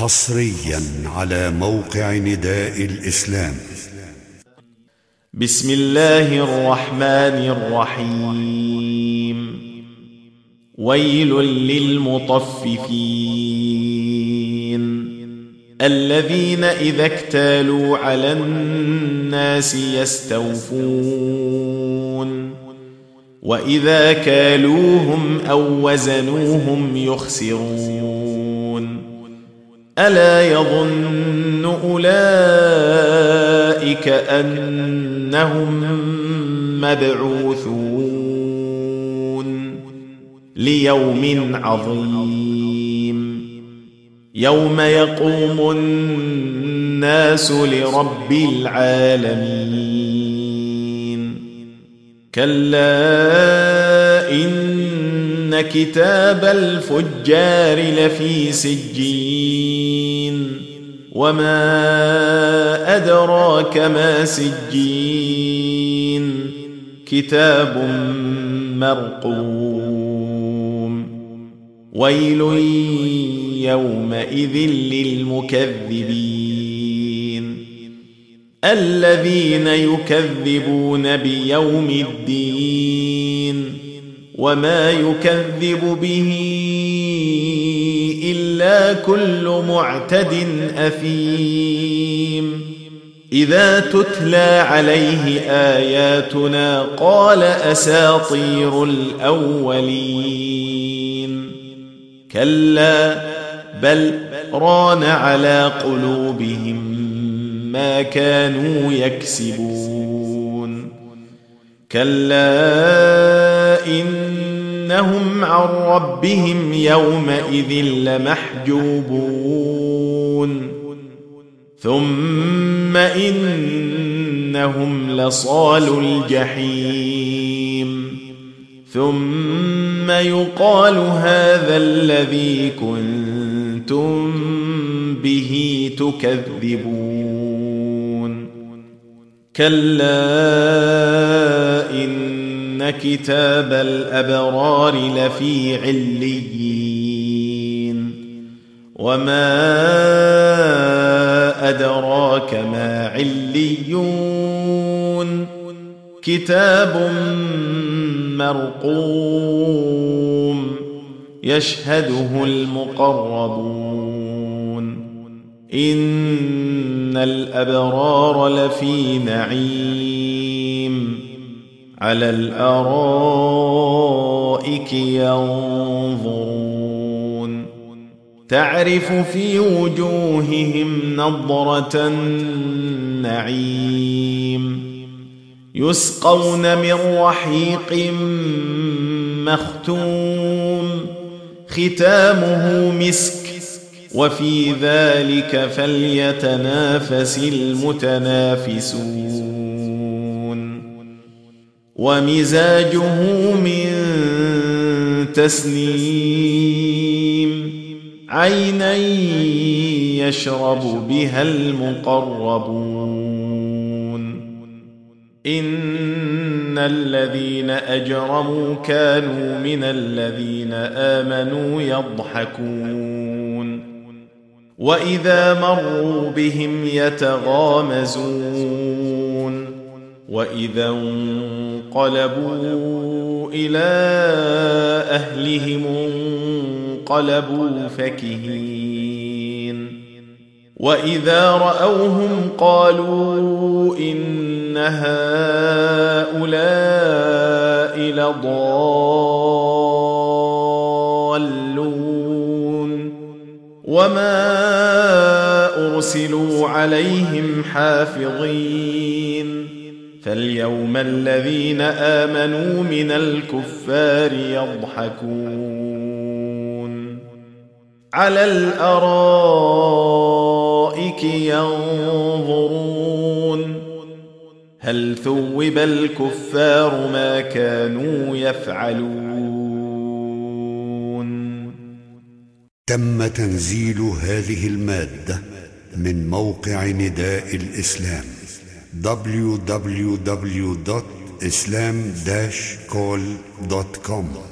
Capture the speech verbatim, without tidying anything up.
حصريا على موقع نداء الإسلام. بسم الله الرحمن الرحيم. ويل للمطففين الذين إذا اكتالوا على الناس يستوفون وإذا كالوهم أو وزنوهم يخسرون. ألا يظن أولئك أنهم مبعوثون ليوم عظيم يوم يقوم الناس لرب العالمين. كلا إن كتاب الفجار لفي سجين وما أدراك ما سجين كتاب مرقوم. ويل يومئذ للمكذبين الذين يكذبون بيوم الدين وما يكذب به إلا كل معتد أثيم. إذا تتلى عليه آياتنا قال أساطير الأولين. كلا بل ران على قلوبهم ما كانوا يكسبون. كلا إنهم عن ربهم يومئذ لمحجوبون. ثم إنهم لصال الجحيم. ثم يقال هذا الذي كنتم به تكذبون. كلا إن كتاب الأبرار لفي عليين وما أدراك ما عليون كتاب مرقوم يشهده المقربون. إن الأبرار لفي نعيم على الأرائك ينظرون تعرف في وجوههم نضرة النعيم يسقون من رحيق مختوم ختامه مسك وفي ذلك فليتنافس المتنافسون. ومزاجه من تسنيم عينا يشرب بها المقربون. إن الذين أجرموا كانوا من الذين آمنوا يضحكون وإذا مروا بهم يتغامزون وإذا انقلبوا إلى أهلهم انقلبوا فكهين. وإذا رأوهم قالوا إن هؤلاء لضالون وما أرسلوا عليهم حافظين. فاليوم الذين آمنوا من الكفار يضحكون على الأرائك ينظرون هل ثوب الكفار ما كانوا يفعلون. تم تنزيل هذه المادة من موقع نداء الإسلام دبليو دبليو دبليو دوت إسلام داش كول دوت كوم.